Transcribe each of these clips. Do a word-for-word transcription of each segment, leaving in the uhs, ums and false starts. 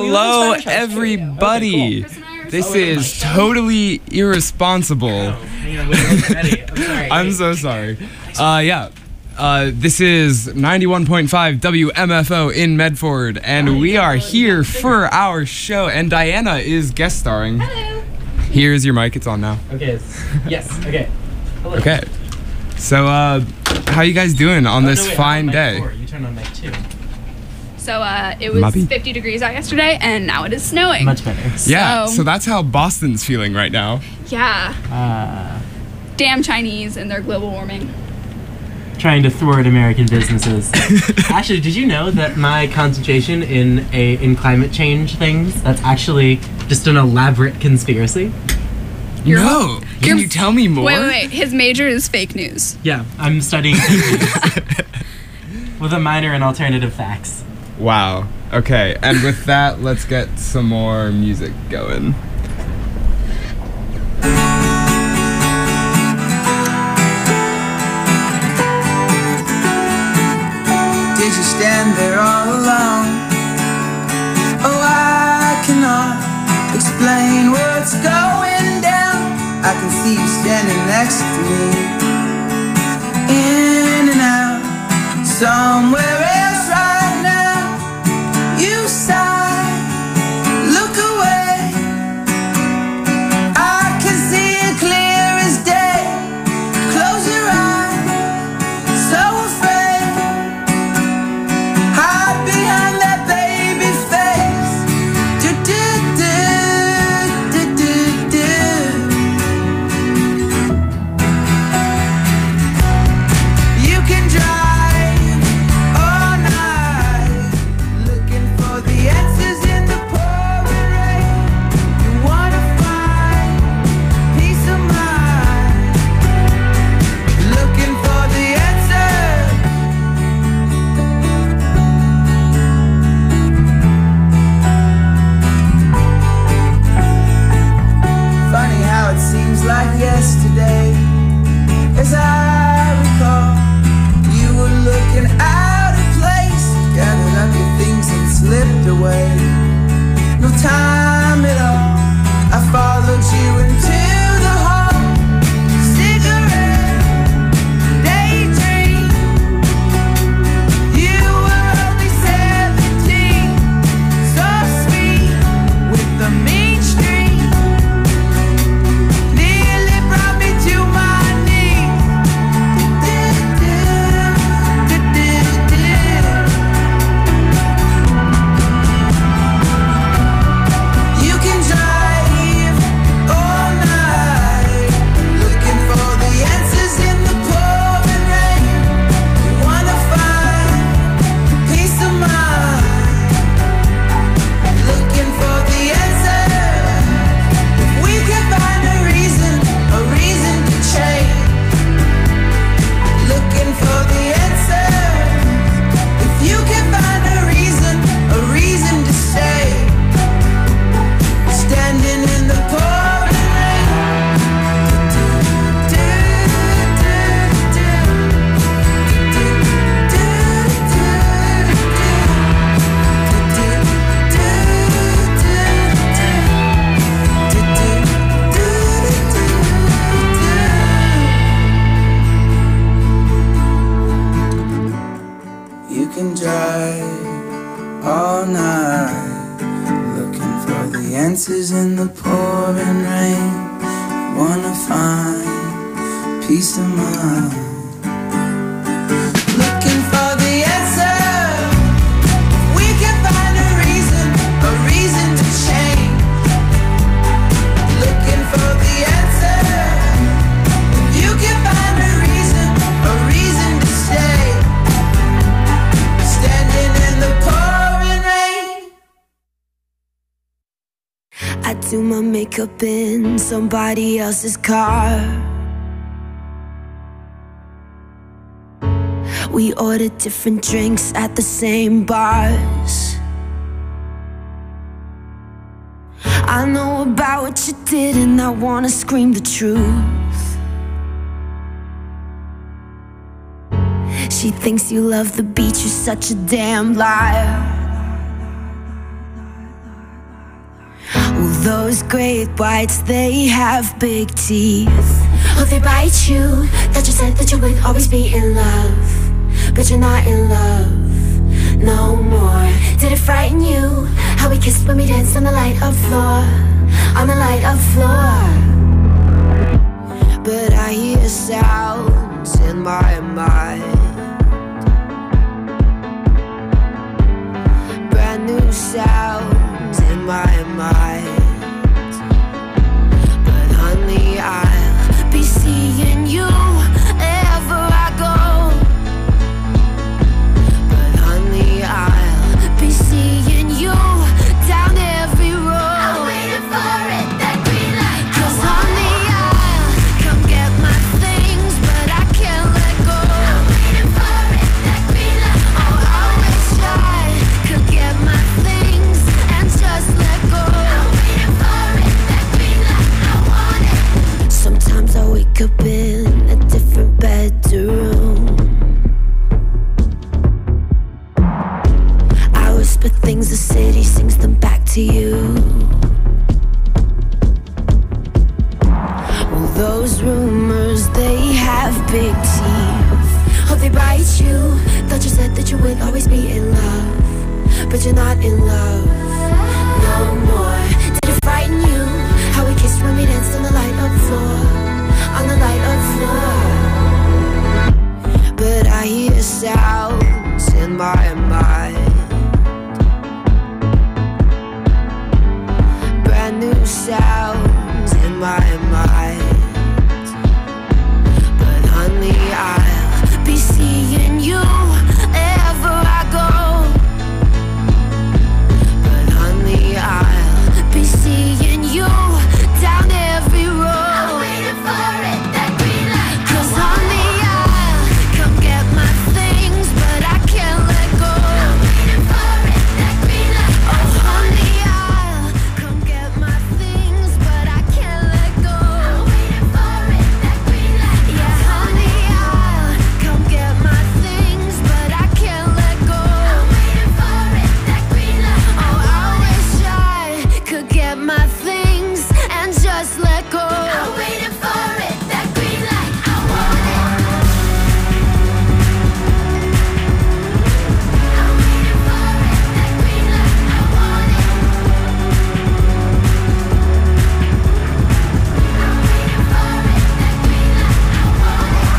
Hello, everybody. This is totally irresponsible. I'm so sorry. Uh, yeah. Uh, this is ninety-one point five W M F O in Medford, and we are here for our show, and Diana is guest starring. Hello. Here's your mic, it's on now. Okay, yes, okay. Hello. Okay. So, uh, how you guys doing on oh, this no, wait, fine I'm on day? mic four. You turned on mic two. So, uh, it was Mubby. fifty degrees out yesterday, and now it is snowing. Much better. Yeah, So- so that's how Boston's feeling right now. Yeah. Uh, Damn Chinese and their global warming. trying to thwart American businesses. Actually, did you know that my concentration in a in climate change things, that's actually just an elaborate conspiracy? You're- No! Can you're- you tell me more? Wait, wait, wait. His major is fake news. Yeah, I'm studying fake news with a minor in alternative facts. Wow. Okay, and with that, let's get some more music going. Did you stand there all alone? Oh, I cannot explain what's going down. I can see you standing next to me, in and out, somewhere else right now. You sigh, look away. I can see it clear as day. Close your eyes, so afraid. Hide behind that baby face. Do do do do do do. You can drive all night, looking for the answers in the pouring rain. You wanna find peace of mind, looking for the answers. Funny how it seems like yesterday. As I recall, you were looking out of place, gathered up your things and slipped away. No time at all, I followed you into the hall. Cigarette, daydream. You were only seventeen, so sweet with the mean streak. Nearly brought me to my knees. You can drive all night, looking for the answers in the pouring rain. You wanna find peace of mind, looking for the answers. If we can find a reason, a reason to change, looking for the answers. If you can find a reason, a reason to stay, standing in the pouring rain. Do, do, do, do, do, You can drive all night, looking for the answers in the pouring rain. Wanna find peace of mind, looking for the answer. We can find a reason, a reason to change, looking for the answer. You can find a reason, a reason to stay, standing in the pouring rain. I do my makeup in somebody else's car. We order different drinks at the same bars. I know about what you did and I wanna scream the truth. She thinks you love the beach, you're such a damn liar. those great whites, they have big teeth. Oh, they bite you. That you said that you would always be in love, but you're not in love no more. Did it frighten you how we kissed when we danced on the light of floor, on the light of floor? But I hear sounds in my mind, brand new sounds in my mind. But honey, I'll be seeing you wherever I go. But honey, I'll be seeing you down every road. I'm waiting for it, that green light. 'Cause honey, I'll come get my things, but I can't let go. I'm waiting for it, that green light. Oh, I wish I could get my things and just let go. I'm waiting for it, that green light. I want it. Sometimes I wake up in a different bedroom. I whisper things, the city sings them back to you. Well, those rumors, they have big teeth. Oh, they bite you. Thought you said that you would always be in love, but you're not in love no more. Did it frighten you how we kissed when we danced on the light of floor, on the light of floor? But I hear sounds in my mind, brand new sounds in my mind. But honey, I'll be seeing you wherever I go. But honey, I'll be seeing you down every road. I'm waiting for it, that green light. 'Cause honey, I'll come get my things, but I can't let go. I'm waiting for it, that green light. Oh, honey, I'll come get my things, but I can't let go. I'm waiting for it, that green light. Yeah, honey, I'll come get my things, but I can't let go. I'm waiting for it, that green light. Oh, I wish I could get my things and just let go. I'm waiting for it, that green light. I want it. I'm waiting for it, that green light. I want it. I'm waiting for it, that green light. I want it.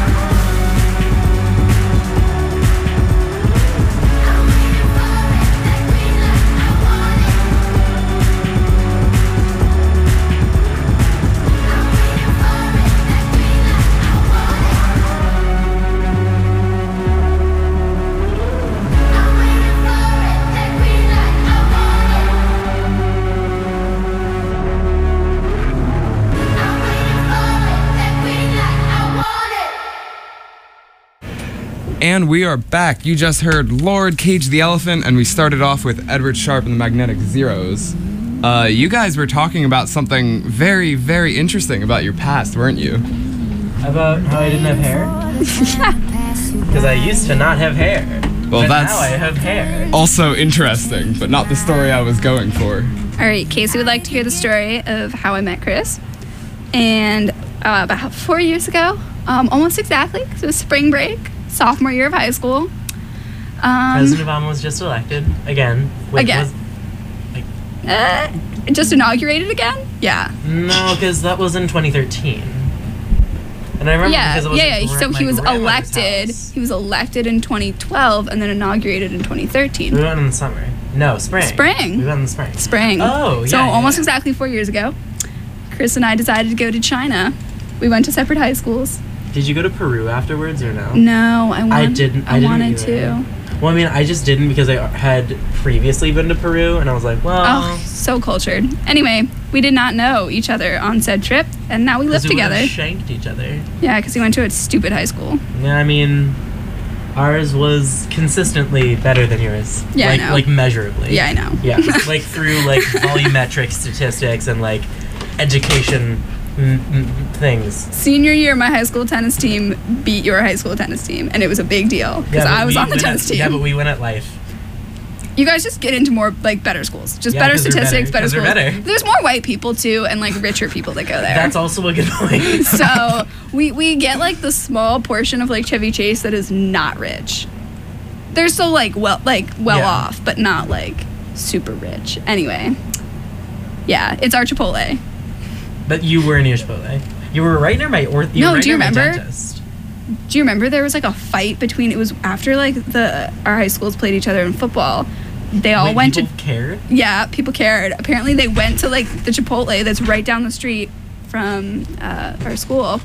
I'm waiting for it, that green light. I want it. And we are back. You just heard Lord Cage the Elephant, and we started off with Edward Sharpe and the Magnetic Zeros. Uh, you guys were talking about something very, very interesting about your past, weren't you? About how I didn't have hair? Because I used to not have hair. Well, but that's now I have hair. also interesting, but not the story I was going for. All right, Casey would like to hear the story of how I met Chris. And uh, about four years ago, um, almost exactly, 'cause it was spring break, sophomore year of high school. Um, President Obama was just elected again. Wait, Again. was- uh, just inaugurated again? Yeah. no, because that was in twenty thirteen. And I remember Yeah, because it was yeah, at yeah. gra- So my he was grandmother's elected. house. He was elected in twenty twelve and then inaugurated in twenty We thirteen. went in the summer. No, spring. Spring. We went in the spring. Spring. Oh, yeah. So yeah, almost yeah. exactly four years ago, Chris and I decided to go to China. We went to separate high schools. Did you go to Peru afterwards or no? No, I wanted. I didn't. I, I didn't wanted either. to. Well, I mean, I just didn't because I had previously been to Peru, and I was like, well, Oh, so cultured. Anyway, we did not know each other on said trip, and now we live 'cause we would've together. shanked each other. Yeah, because we went to a stupid high school. Yeah, I mean, ours was consistently better than yours. Yeah, I like, know. like measurably. Yeah, I know. Yeah, like through like volumetric statistics and like education mm, mm, things. Senior year, my high school tennis team beat your high school tennis team, and it was a big deal because Yeah, but I was we on the win tennis at, team. Yeah, but we win at life. You guys just get into more like better schools, just Yeah, better 'cause they're statistics, better, better 'cause they're schools. better. There's more white people too, and like richer people that go there. That's also a good point. So we we get like the small portion of like Chevy Chase that is not rich. They're still like well like well Yeah. off, but not like super rich. Anyway, yeah, it's our Chipotle. But you were near Chipotle. You were right near my orth. You No, were right do you near my remember? dentist. Do you remember there was like a fight between? It was after like the our high schools played each other in football. They all Wait, went to people cared? yeah, people cared. Apparently, they went to like the Chipotle that's right down the street from uh, our school,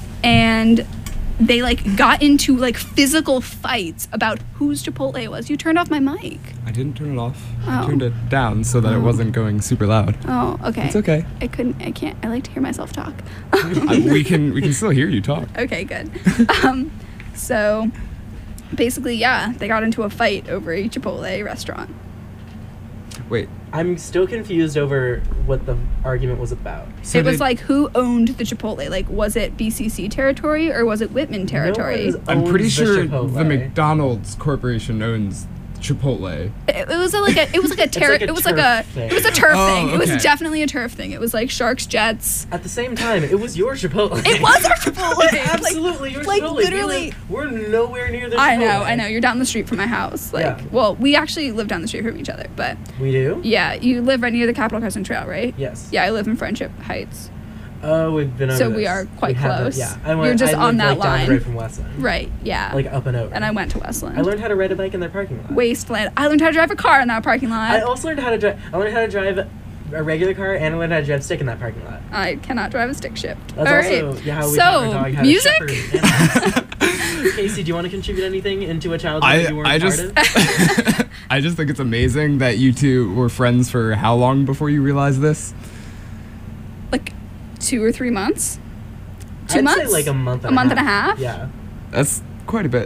and they like got into like physical fights about whose Chipotle it was. You turned off my mic. I didn't turn it off. I Oh. turned it down so that it wasn't going super loud. Oh, okay. It's okay. I couldn't. I can't. I like to hear myself talk. I, we can we can still hear you talk. Okay, good. um, so basically, yeah, they got into a fight over a Chipotle restaurant. Wait. I'm still confused over what the argument was about. So it was they- like, who owned the Chipotle? Like, was it B C C territory or was it Whitman territory? No one's I'm pretty owns the sure Chipotle. the McDonald's Corporation owns Chipotle. It, it was a, like a. It was like a ter- like a It was like turf a. thing. It was a turf Oh, thing. It was okay. definitely a turf thing. It was like Sharks Jets. At the same time, it was your Chipotle. It was our Chipotle. It's Like- absolutely your like, Chipotle. literally- We live- we're nowhere near the Chipotle. I know. I know. You're down the street from my house. Like, Yeah. well, we actually live down the street from each other, but We do? yeah, you live right near the Capitol Crescent Trail, right? Yes. Yeah, I live in Friendship Heights. Oh, we've been over So we this. are quite We have it, close. Yeah. I You're went, just I on lived, that like, down line. the road from Westland. Right. Yeah. Like up and over. and I went to Westland. I learned how to ride a bike in their parking lot. Wasteland. I learned how to drive a car in that parking lot. I also learned how to drive. I learned how to drive a regular car, and I learned how to drive stick in that parking lot. I cannot drive a stick shift. That's All also right. yeah, how we so, taught our dog how music? to shepherd animals. Casey, do you want to contribute anything into a childhood that I you weren't I part just of? I just think it's amazing that you two were friends for how long before you realized this? Like two or three months? Two I'd months? say like a month. And A month and and a half? Yeah, That's quite a bit.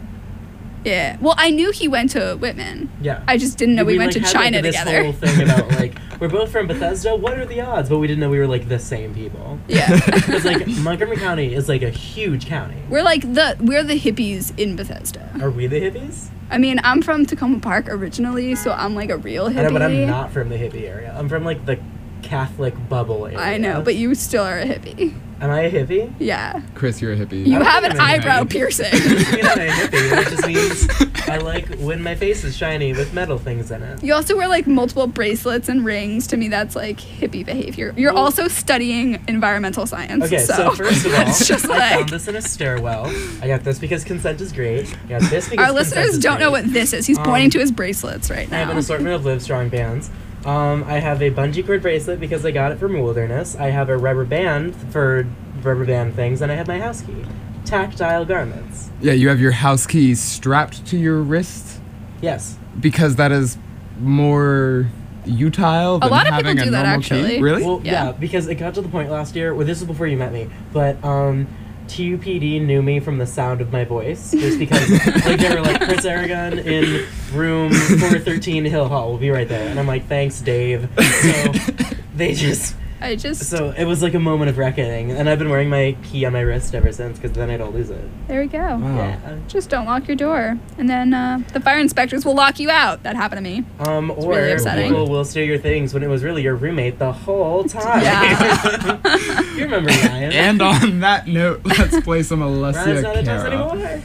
Yeah. Well, I knew he went to Whitman. yeah. I just didn't know we, went like, to had, China like, this together. whole thing about like we're both from Bethesda. What are the odds? But we didn't know we were like the same people. Yeah. Because like Montgomery County is like a huge county. We're like the we're the hippies in Bethesda. Are we the hippies? I mean, I'm from Tacoma Park originally, so I'm like a real hippie. I know, but I'm not from the hippie area. I'm from like the Catholic bubble area. I know, but you still are a hippie. Am I a hippie? Yeah. Chris, you're a hippie. You don't have think an I'm a eyebrow hippie. piercing. I mean, I'm a hippie, which just means I like when my face is shiny with metal things in it. You also wear like multiple bracelets and rings. To me, that's like hippie behavior. You're Well- also studying environmental science. Okay, so, so, first of all, it's just I like found this in a stairwell. I got this because consent is great. I got this because our consent listeners is don't know great. what this is. He's Um, pointing to his bracelets right I have an now. assortment of Livestrong bands. Um, I have a bungee cord bracelet because I got it from Wilderness. I have a rubber band for rubber band things, and I have my house key. Tactile garments. Yeah, you have your house keys strapped to your wrist Yes. because that is more utile than lot of having people a do that, normal key. actually. Really? Well, yeah. Yeah. because it got to the point last year. Well, this was before you met me, but um, T U P D knew me from the sound of my voice, just because like they were like Chris Aragon in room four thirteen Hill Hall. We'll be right there, and I'm like, thanks, Dave. So they just. I just So it was like a moment of reckoning, and I've been wearing my key on my wrist ever since, because then I don't lose it. there we go. Wow. Yeah. Just don't lock your door, and then uh, the fire inspectors will lock you out. That happened to me. Um, or really upsetting. people will steal your things when it was really your roommate the whole time. Yeah. You remember Ryan? And on that note, let's play some Ryan's Alessia not a toast Cara. anymore.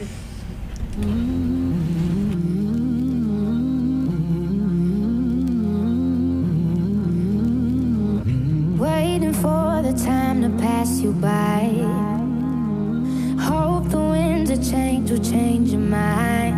Waiting for the time to pass you by. Hope the winds of change will change your mind.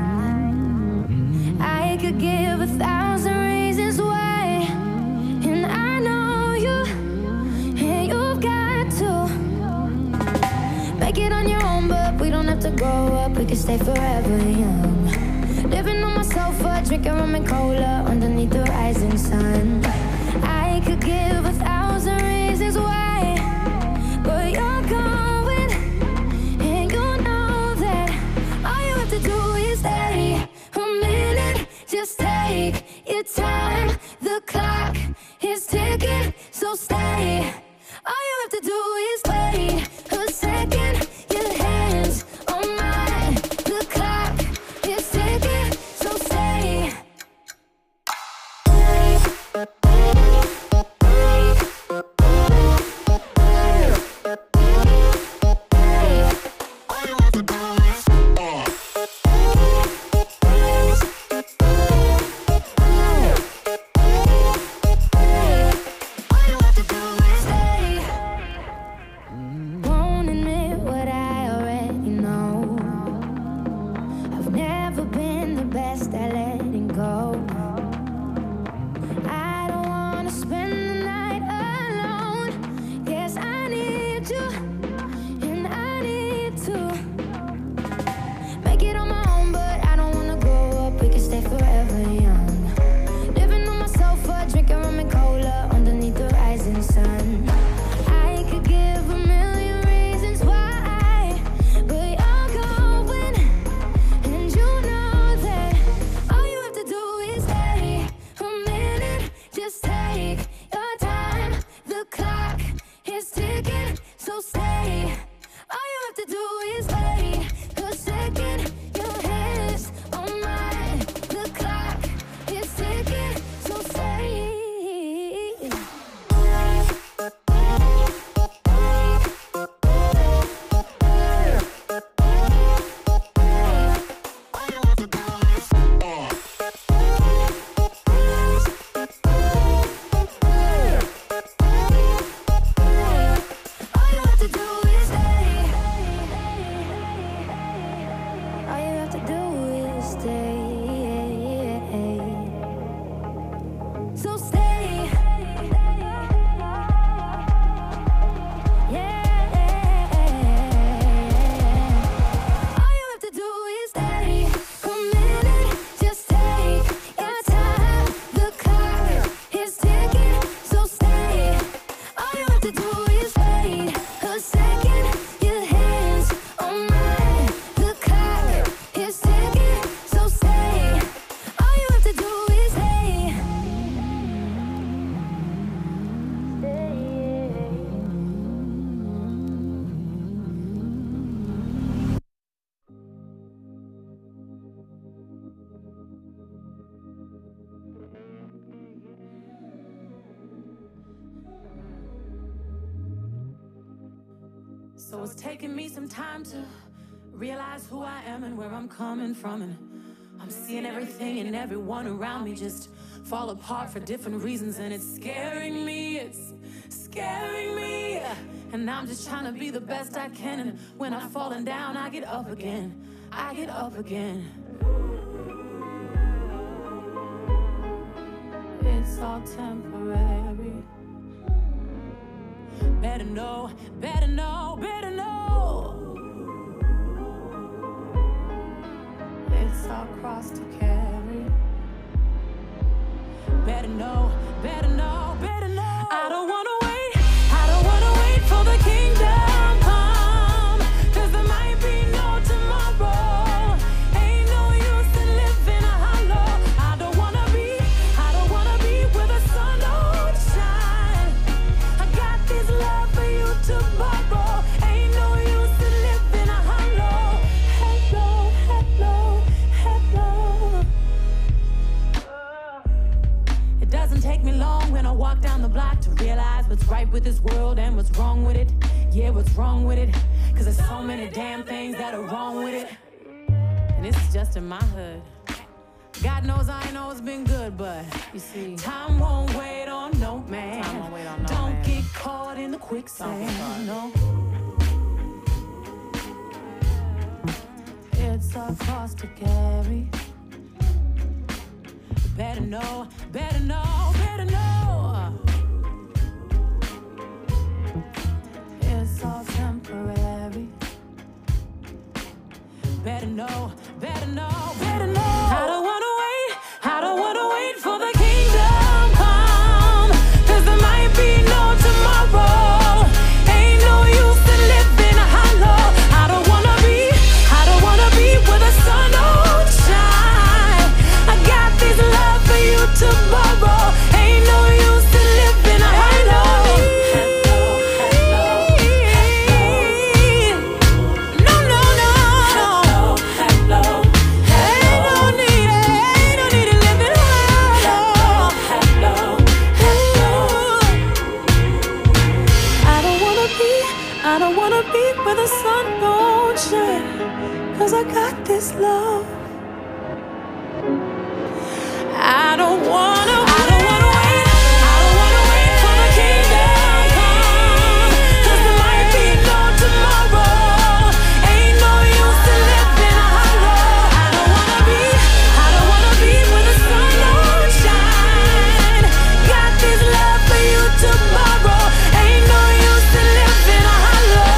I could give a thousand reasons why, and I know you, and you've got to make it on your own, but we don't have to grow up, we can stay forever young. Living on my sofa, drinking rum and cola underneath the rising sun. I could give a thousand reasons why, but you're going, and you know that all you have to do is stay a minute. Just take your time. The clock is ticking, so stay. All you have to do is wait a second. Your hands on mine. The clock is ticking, so stay. So it's taking me some time to realize who I am and where I'm coming from. And I'm seeing everything and everyone around me just fall apart for different reasons. And it's scaring me, it's scaring me. And I'm just trying to be the best I can. And when I'm falling down, I get up again. I get up again. It's all temporary. Better know, better know, better know. It's our cross to carry. Better know, better know, better know. I don't wanna wait, I don't wanna wait for the kingdom come. Cause there might be no tomorrow. Ain't no use in living a hollow. I don't wanna be, I don't wanna be where the sun don't shine. I got this love for you to borrow. Ain't no use in living a hollow. Hello, hello, hello. It doesn't take me long when I walk down the block to realize what's right with this world and what's wrong with it. Yeah, what's wrong with it? Cause there's so many damn things that are wrong with it. And this is just in my hood. God knows I ain't always been good, but you see, time won't wait on no man. Time won't wait on no Don't man. Get caught in the quicksand, no. It's a cross to carry. Better know, better know, better know. It's all temporary. Better know, better know, better know. I don't wanna wait, I don't wanna wait for the kingdom come. Cause there might be no tomorrow. Ain't no use in living a hollow. I don't wanna be, I don't wanna be where the sun don't shine. I got this love for you to borrow. Ain't no use in living a hollow. No, no, no. Ain't no need, ain't no need to live in hollow. I don't wanna be, I don't wanna be where the sun don't shine. Cause I got this love. I don't wanna, I don't wanna wait, I don't wanna wait for the kingdom come. Cause there might be no tomorrow. Ain't no use in living a hollow. I don't wanna be, I don't wanna be where the sun don't shine. Got this love for you to borrow. Ain't no use in living a hollow.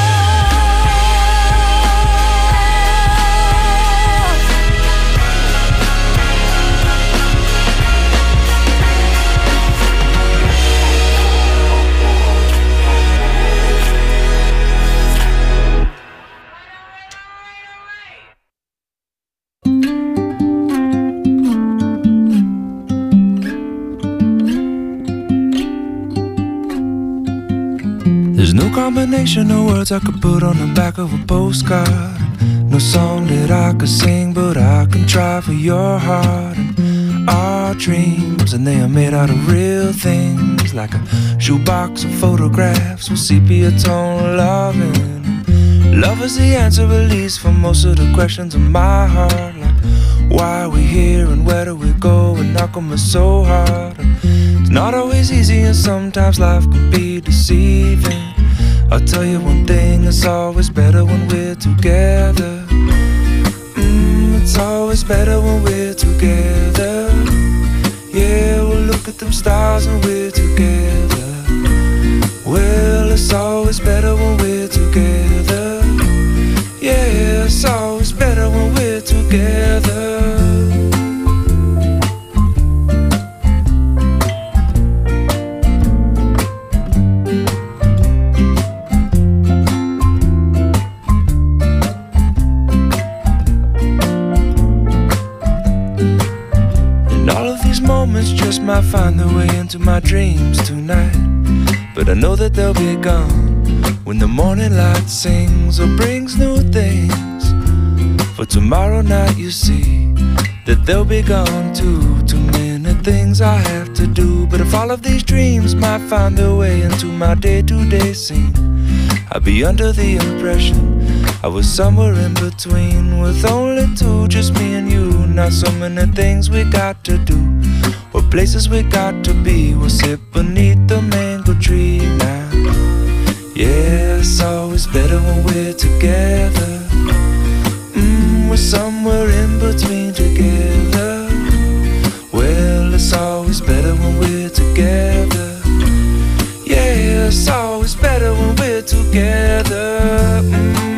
There's no combination of words I could put on the back of a postcard. No song that I could sing, but I can try for your heart. And our dreams, and they are made out of real things, like a shoebox of photographs with sepia tone loving. Love is the answer, at least, for most of the questions in my heart. Like, why are we here and where do we go? And how come it's so hard? And it's not always easy, and sometimes life can be deceiving. I'll tell you one thing, it's always better when we're together. Mm, it's always better when we're together. Yeah, we'll look at them stars and we're together. Well, it's always better when we're together. Yeah, it's always better when we're together. Moments just might find their way into my dreams tonight, but I know that they'll be gone when the morning light sings or brings new things. For tomorrow night you see that they'll be gone too. Too many things I have to do, but if all of these dreams might find their way into my day-to-day scene, I'd be under the impression I was somewhere in between, with only two, just me and you. Not so many things we got to do, or places we got to be. We'll sit beneath the mango tree now. Yeah, it's always better when we're together. Mm, we're somewhere in between together. Well, it's always better when we're together. Yeah, it's always better when we're together. Mm.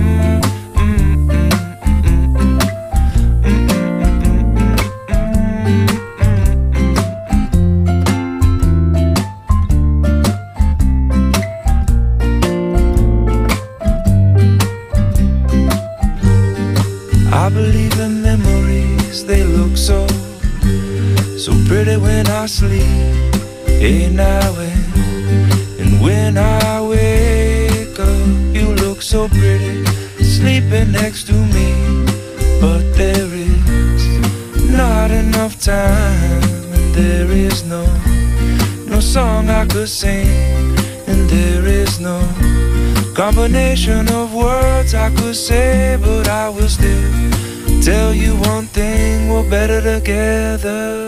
I believe in memories, they look so, so pretty when I sleep. Hey now and, and when I wake up, you look so pretty, sleeping next to me. But there is not enough time, and there is no, no song I could sing, and there is no combination of words I could say, but I will still tell you one thing, we're better together.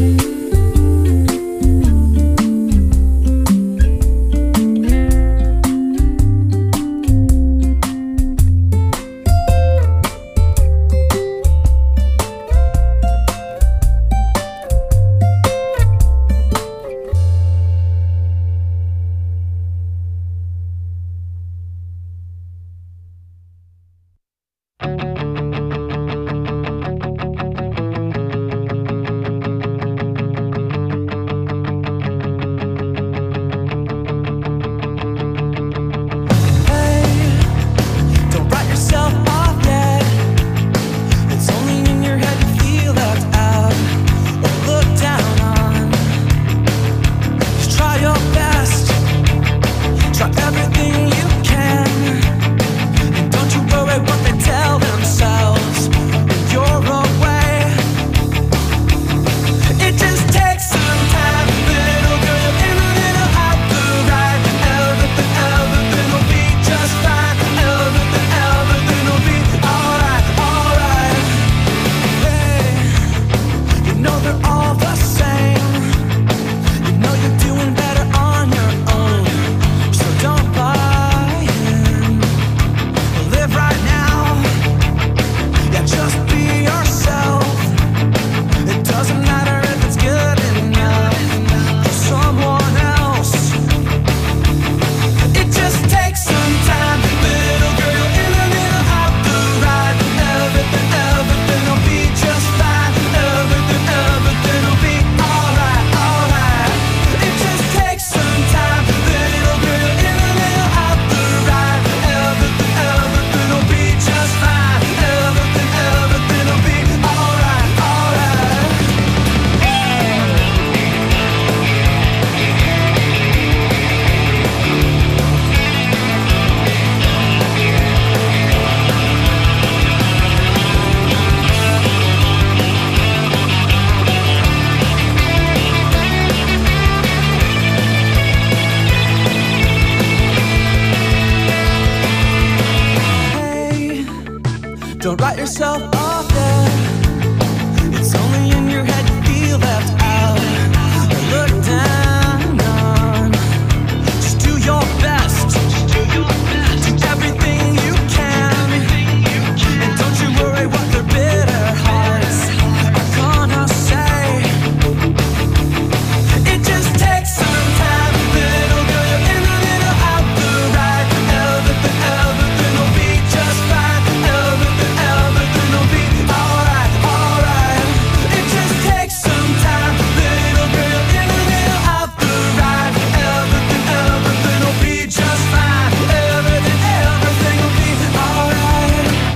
Don't write yourself off there. It's only in your head you feel left out or looked down on. Just do your best. Do everything you can. And don't you worry what their bitter hearts are gonna say. It just takes some time, little girl. You're in a little out the right. Everything, everything will be just fine. Everything, everything will be alright, alright. It just takes some time, little girl. You're in a little out the right. Everything, everything will be just fine. Everything, everything will be alright.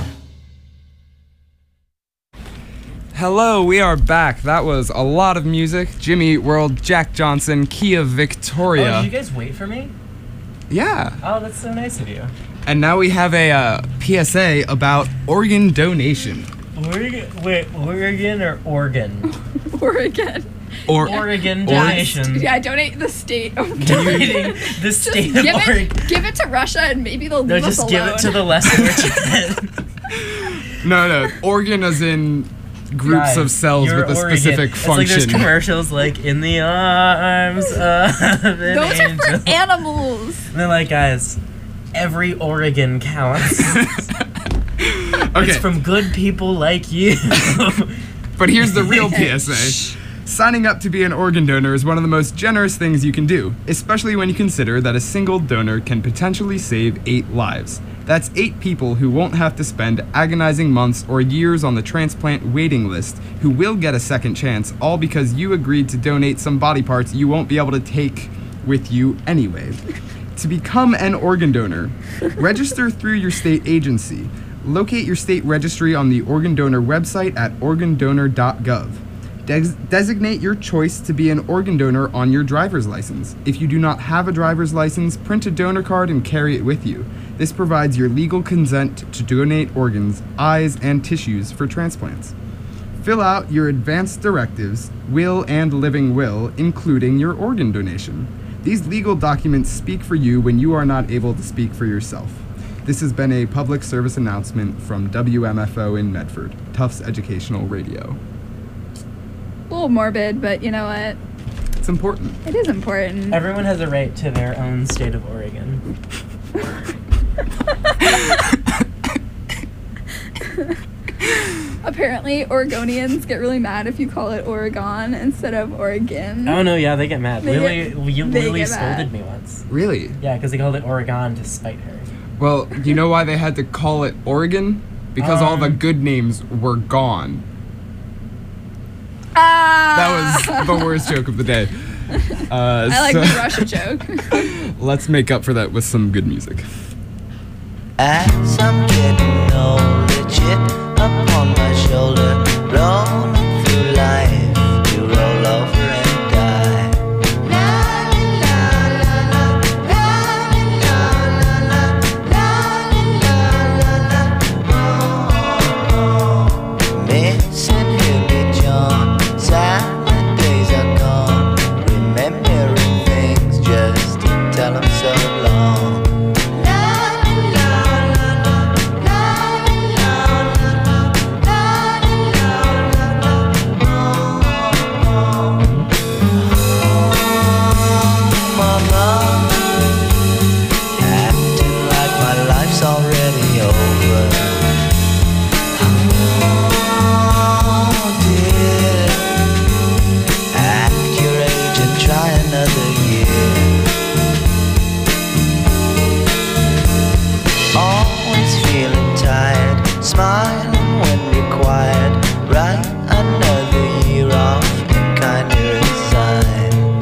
Hello, we are back. That was a lot of music. Jimmy Eat World, Jack Johnson, Kia Victoria. Oh, did you guys wait for me? Yeah. Oh, that's so nice of you. And now we have a uh, P S A about organ donation. Oregon, wait, Oregon or Oregon? Oregon. Or Oregon or- donations. Yeah, donate the state of Donating the state Just of give Oregon. it, give it to Russia and maybe they'll No, leave us just alone. give it to the lesser rich. no, no, organ as in groups Guys, of cells you're with a Oregon. specific It's like there's function. commercials like in the arms of an Those are angel. for animals. And they're like, guys, every Oregon counts. Okay, It's from good people like you. but here's the real P S A. Signing up to be an organ donor is one of the most generous things you can do, especially when you consider that a single donor can potentially save eight lives. That's eight people who won't have to spend agonizing months or years on the transplant waiting list, who will get a second chance, all because you agreed to donate some body parts you won't be able to take with you anyway. To become an organ donor, register through your state agency. Locate your state registry on the organ donor website at organ donor dot gov. Des- designate your choice to be an organ donor on your driver's license. If you do not have a driver's license, print a donor card and carry it with you. This provides your legal consent to donate organs, eyes, and tissues for transplants. Fill out your advance directives, will and living will, including your organ donation. These legal documents speak for you when you are not able to speak for yourself. This has been a public service announcement from W M F O in Medford, Tufts Educational Radio. A little morbid, but you know what? It's important. It is important. Everyone has a right to their own state of Oregon. Apparently, Oregonians get really mad if you call it Oregon instead of Oregon. Oh no, yeah, they get mad. They Lily, get- you, they Lily get scolded mad. me once. Really? Yeah, because they called it Oregon to spite her. Well, do you know why they had to call it Oregon? Because all the Um, good names were gone. Ah! That was the worst joke of the day. Uh, I like so- the Russia joke. Let's make up for that with some good music. As I'm getting older, chip upon my shoulder, rolling through life to roll over and die. La la la la la la la la la la la la. Missing Hippie John, silent days are gone, remembering things just to tell them so long. Smiling when required, write another year off and kinda resign.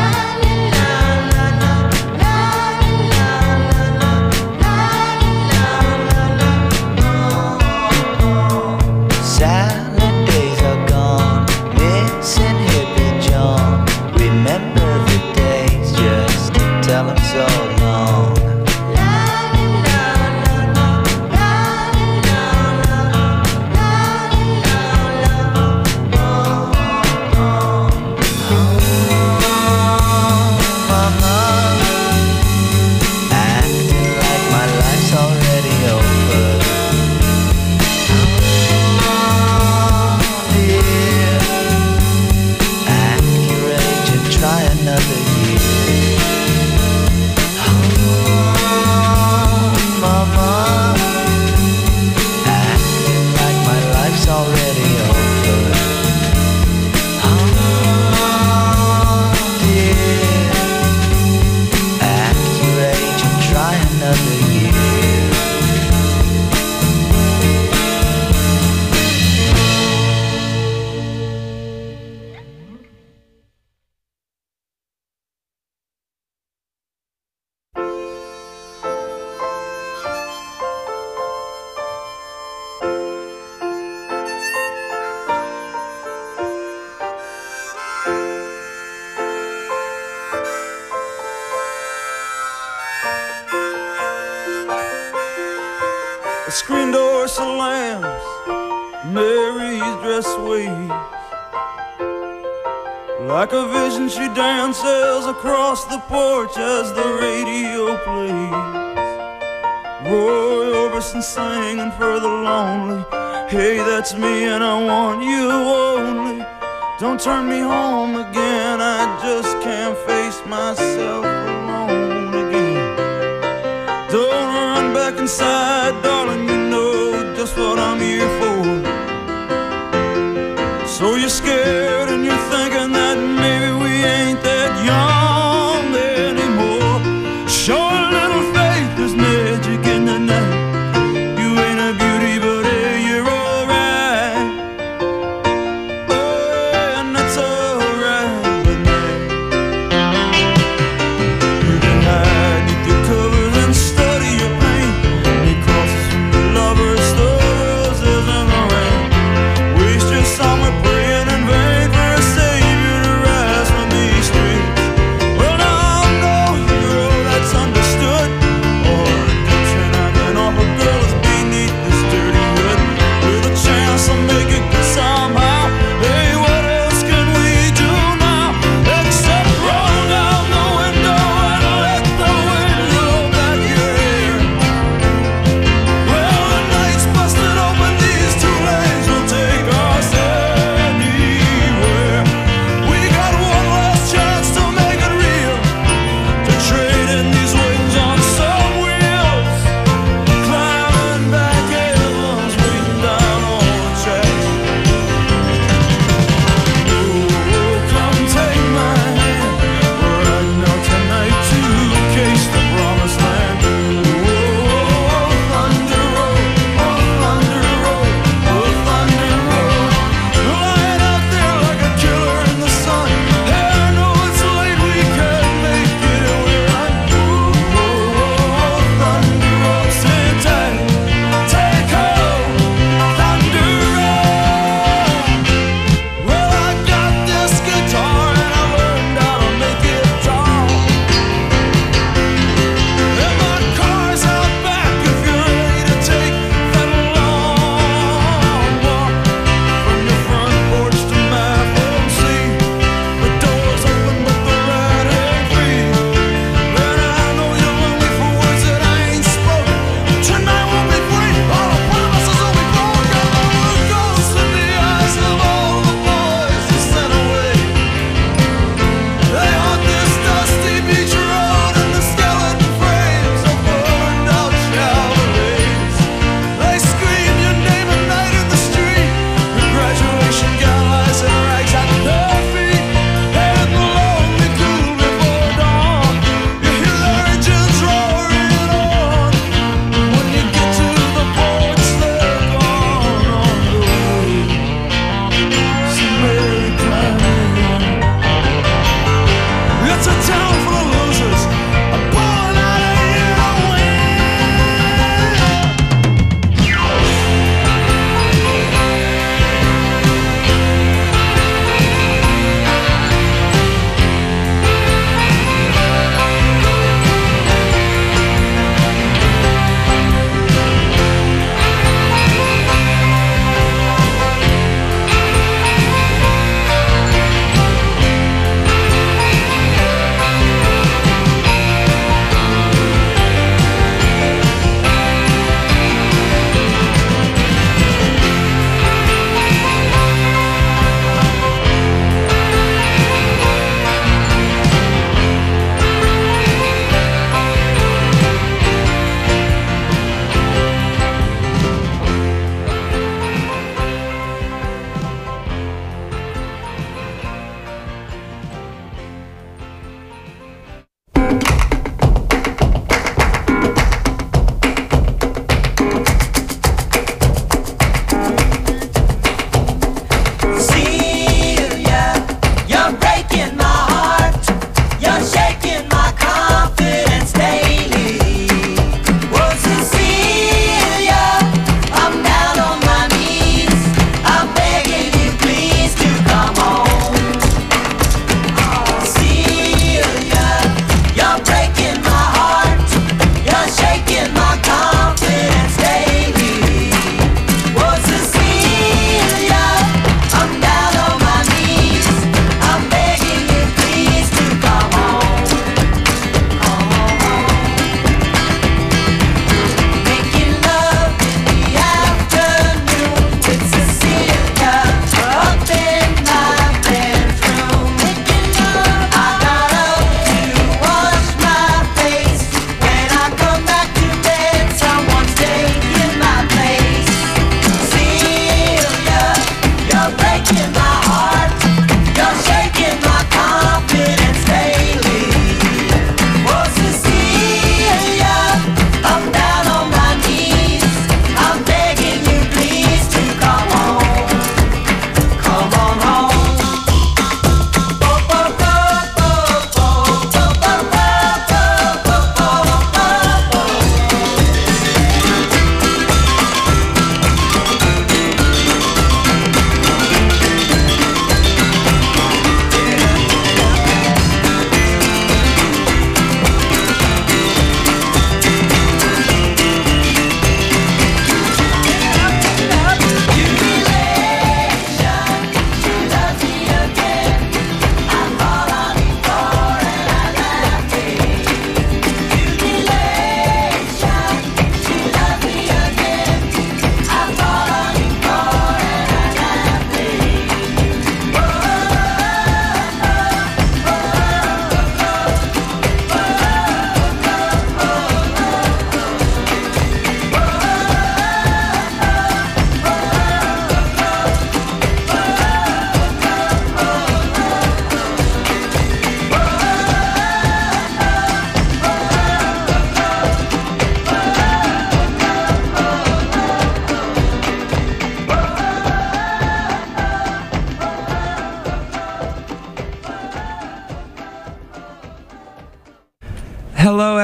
Silent days are gone, missing Hippie John. Remember the days just to tell him so long. The screen door slams, Mary's dress waves, Like a vision she dances across the porch as the radio plays Roy Orbison singing for the lonely. Hey, that's me and I want you only. Don't turn me home again, I just can't face myself alone again. Don't run back inside, darling, you know just what I'm here for. So you're scared and you're thinking that maybe we ain't that young anymore. Show a little faith, there's magic in the night. You ain't a beauty, but hey, you're alright. Oh yeah, and that's alright with me. You can hide beneath your covers and study your pain. It crosses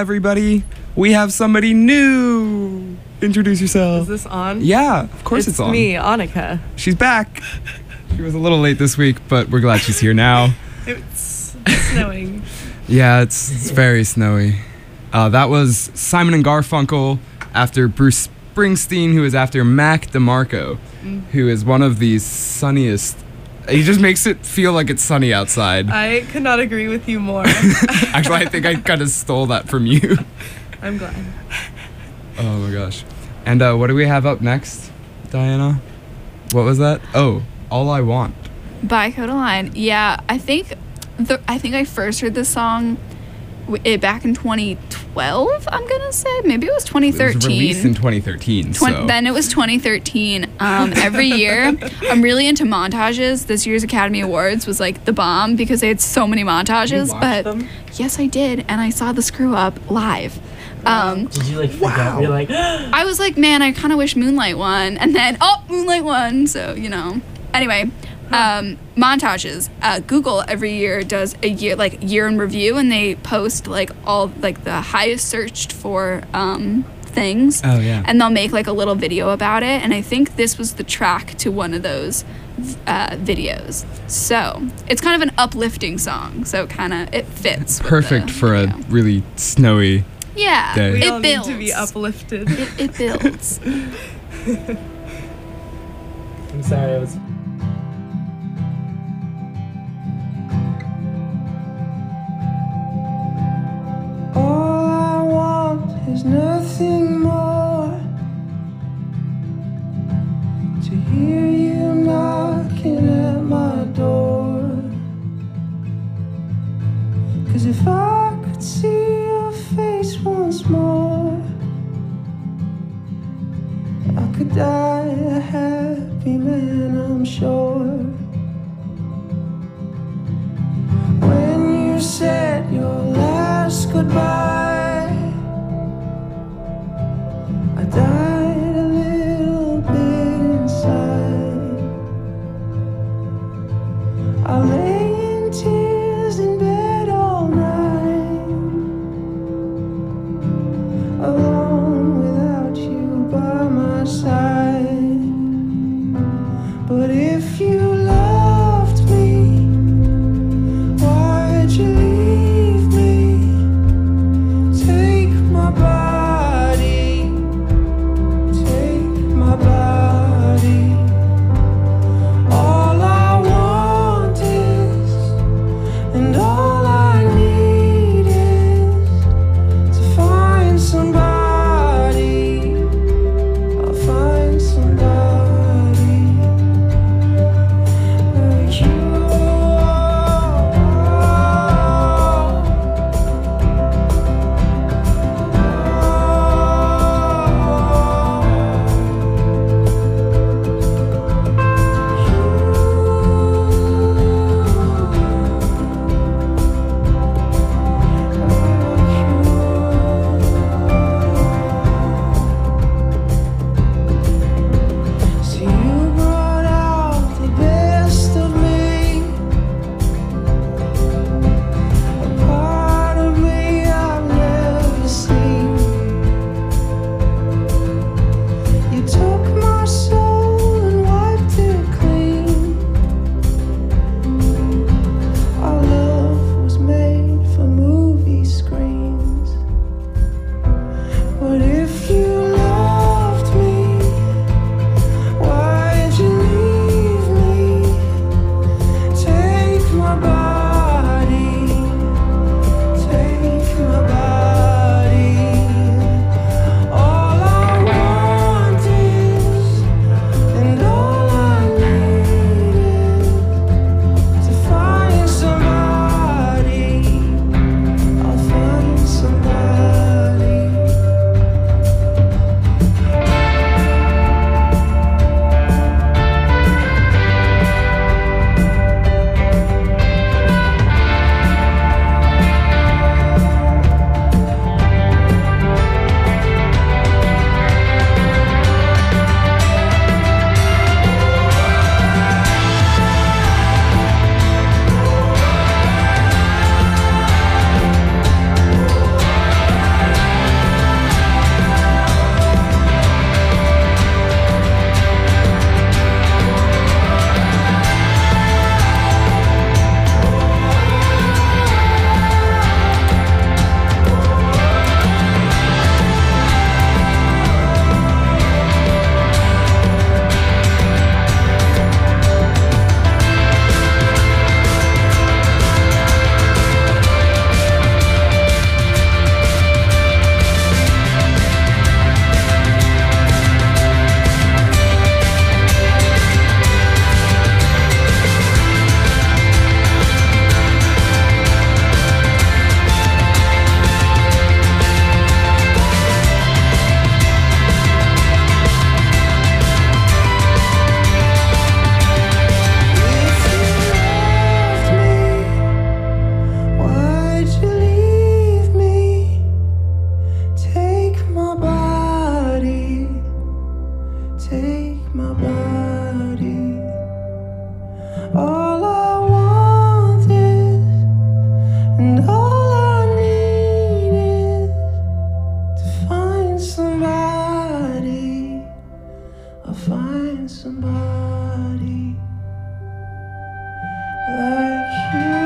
everybody. We have somebody new. Introduce yourself. Is this on? Yeah, of course it's, It's on. me, Annika. She's back. She was a little late this week, but we're glad she's here now. It's snowing. Yeah, it's, it's very snowy. Uh, that was Simon and Garfunkel after Bruce Springsteen, who is after Mac DeMarco, Mm. who is one of the sunniest. He just makes it feel like it's sunny outside. I could not agree with you more. Actually, I think I kind of stole that from you. I'm glad. Oh my gosh. And uh, what do we have up next, Diana? What was that? Oh, All I Want. By Codaline. Yeah, I think the I think I first heard this song w- it back in twenty twelve, I'm going to say. Maybe it was twenty thirteen. It was released in twenty thirteen, Twen- so. Then it was twenty thirteen. Um, every year, I'm really into montages. This year's Academy Awards was like the bomb because they had so many montages. watched But them? yes, I did, and I saw the Screw Up live. Um, Did you like freak out? You're like, I was like, man, I kind of wish Moonlight won, and then oh, Moonlight won. So you know. Anyway, um, montages. Uh, Google every year does a year like year in review, and they post like all like the highest searched for um, things. Oh, yeah. And they'll make like a little video about it, and I think this was the track to one of those uh, videos. So it's kind of an uplifting song. So kind of it fits. with Perfect the for a video. really snowy Yeah, day. We it all builds. need to be uplifted. It, it builds. I'm sorry, I was. All I want is nothing more. To hear you knocking at my door. 'Cause if I could see your face once more, I could die a happy man, I'm sure. When you said your last goodbye, I died a little bit inside. I lay in tears in bed all night, alone without you by my side. But if you loved me, why'd you leave me? Take my body, take my body. All I want is, and all I need is to find somebody. I'll find somebody. take my body. All I want is, and all I need is to find somebody. I'll find somebody like you.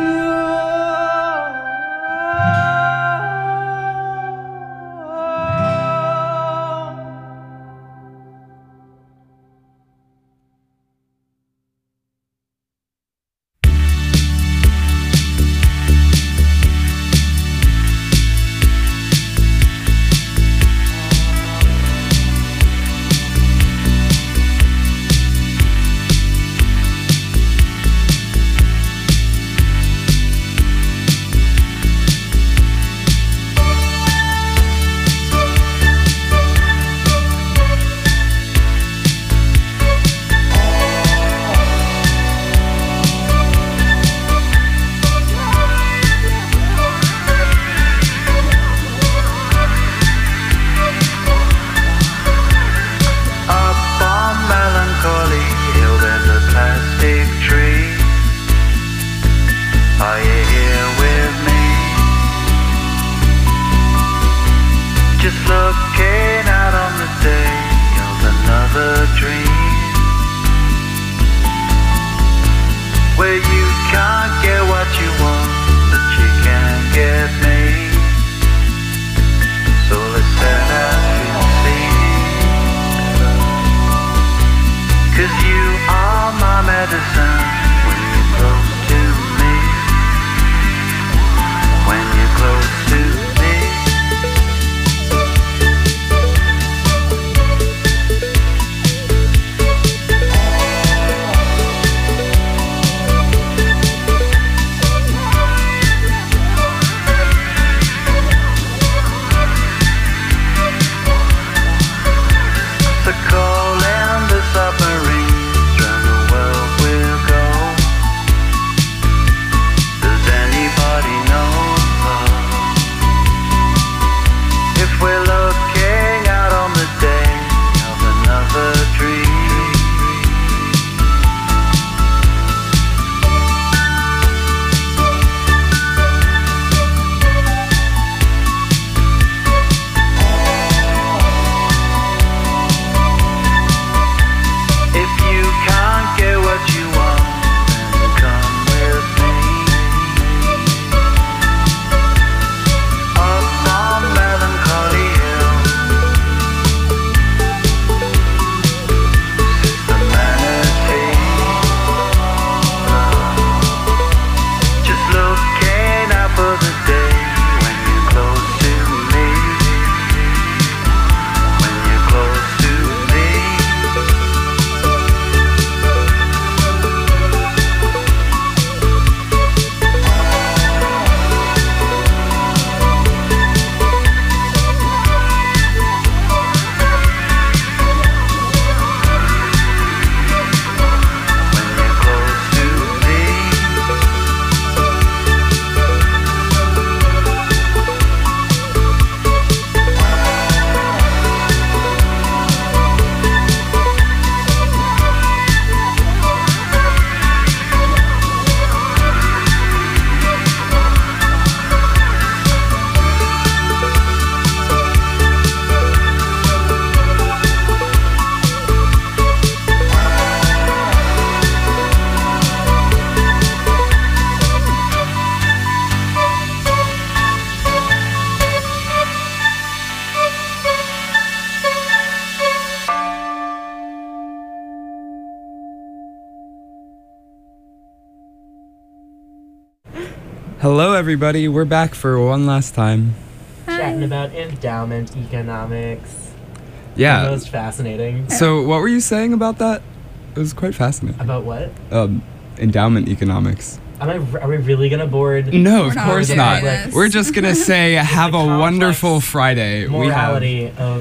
Hello, everybody. We're back for one last time. Chatting about endowment economics. Yeah. The most fascinating. So, what were you saying about that? It was quite fascinating. About what? Um, endowment economics. Am I, are we really gonna board? No, of We're course not. Like, We're just gonna say have a wonderful Friday. morality We have...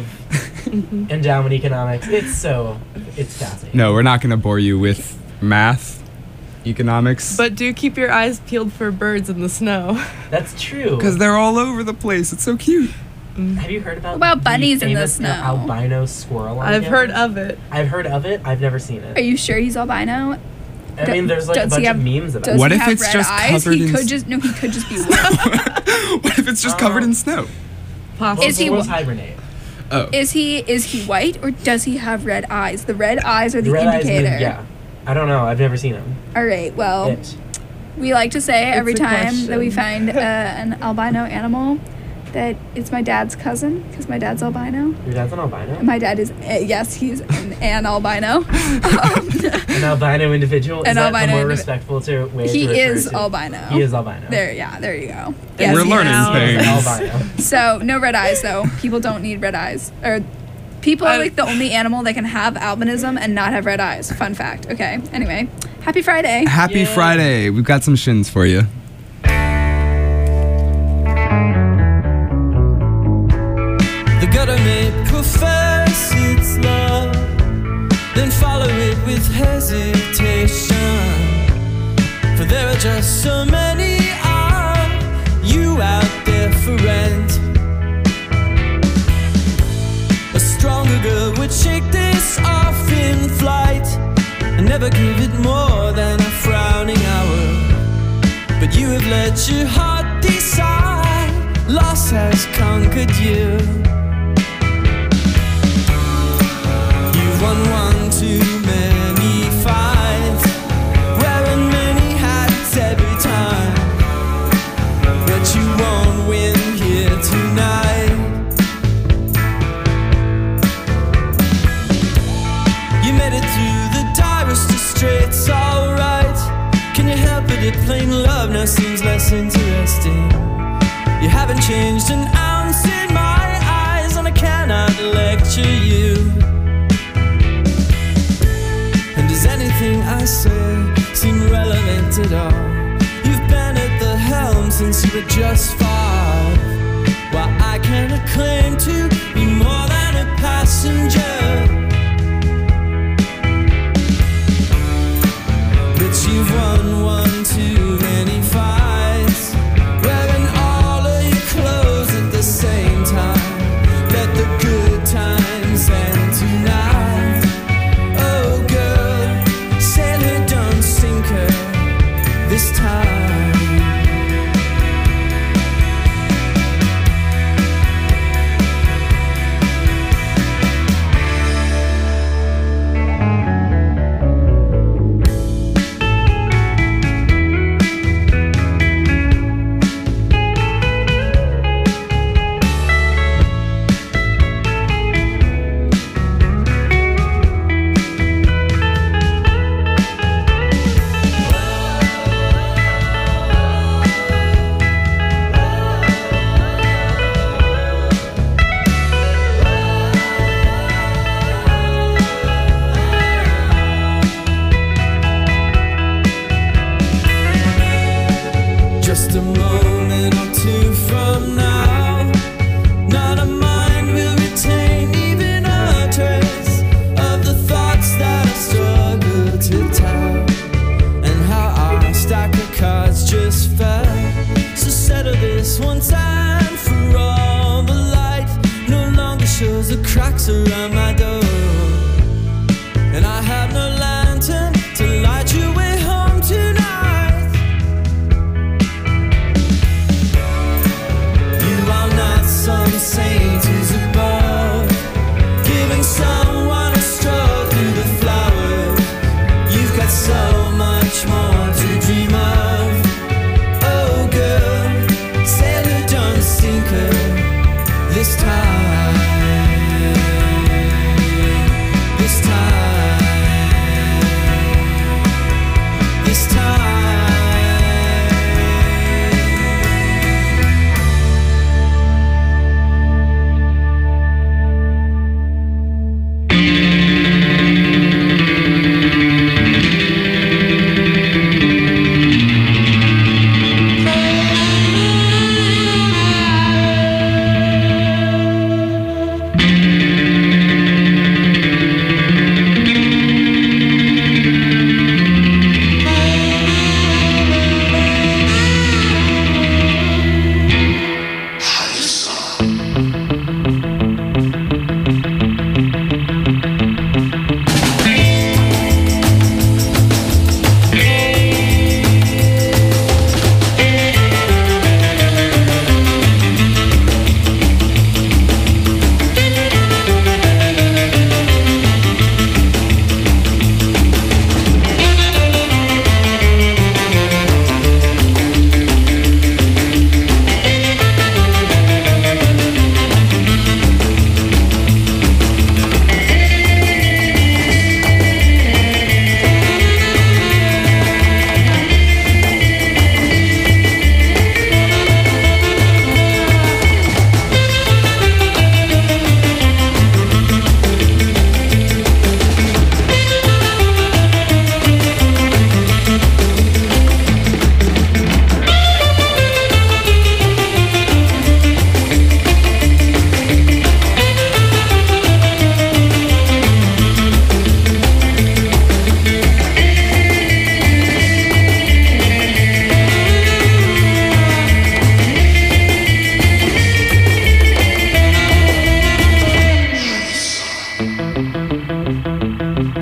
of endowment economics. It's so, it's fascinating. No, we're not gonna bore you with math, economics. But do keep your eyes peeled for birds in the snow. That's true. Because they're all over the place. It's so cute. Have you heard about What about bunnies the in the famous snow? albino squirrel? on I've heard campus? of it. I've heard of it. I've never seen Are it. you sure he's albino? I mean, there's like a Does bunch he have- of memes about Does it. What he if have it's red just eyes? covered He in could s- just no. He could just be white. What if it's just covered in snow? Possible. Is he Squirrels wh- hibernate. Oh. Is he is he white or does he have red eyes? The red eyes are the, The red eyes indicator. mean, yeah. I don't know. I've never seen them. All right. Well, It. we like to say every a time that we question. find uh, an albino animal that it's my dad's cousin because my dad's albino. Your dad's an albino? My dad is uh, yes, he's an, an albino. Um, An albino individual? Is An that albino the more indivi- respectful to way he to refer is to? albino. He is albino. There, yeah, there you go. We're he learning is. things. Albino. So no red eyes though. People don't need red eyes. Or people are I- like the only animal that can have albinism and not have red eyes. Fun fact. Okay. Anyway, happy Friday. Happy Yay. Friday. We've got some shins for you. The gutter may profess its love, then follow it with hesitation. For there are just so many of you out there for rent. A stronger girl would shake this off in flight and never give it more than a frowning hour. But you have let your heart decide, loss has conquered you. You've won one too many fights, wearing many hats every time, but you won't win here tonight. You made it through the direst of straits, alright. Can you help it if plain love now seems less interesting? You haven't changed an ounce in my eyes, and I cannot lecture you. And does anything I say seem relevant at all? You've been at the helm since you were just five, while I cannot claim to be more than a passenger.